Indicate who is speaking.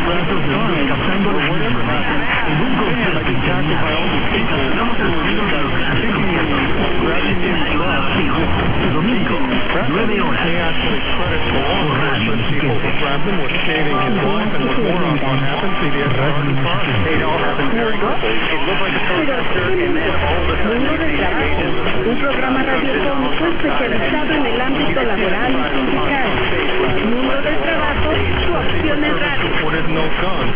Speaker 1: cientos de horas captando la información en un concepto de ingeniería. Encauzamos el sonido de los grandes conciertos. Escenario de vacío. Domingo, 9 horas. Por Radio Mexiquense.
Speaker 2: Radio Mexiquense. Un programa radiofónico especializado en el ámbito laboral y sindical. Mundo del Trabajo, su opción en radio.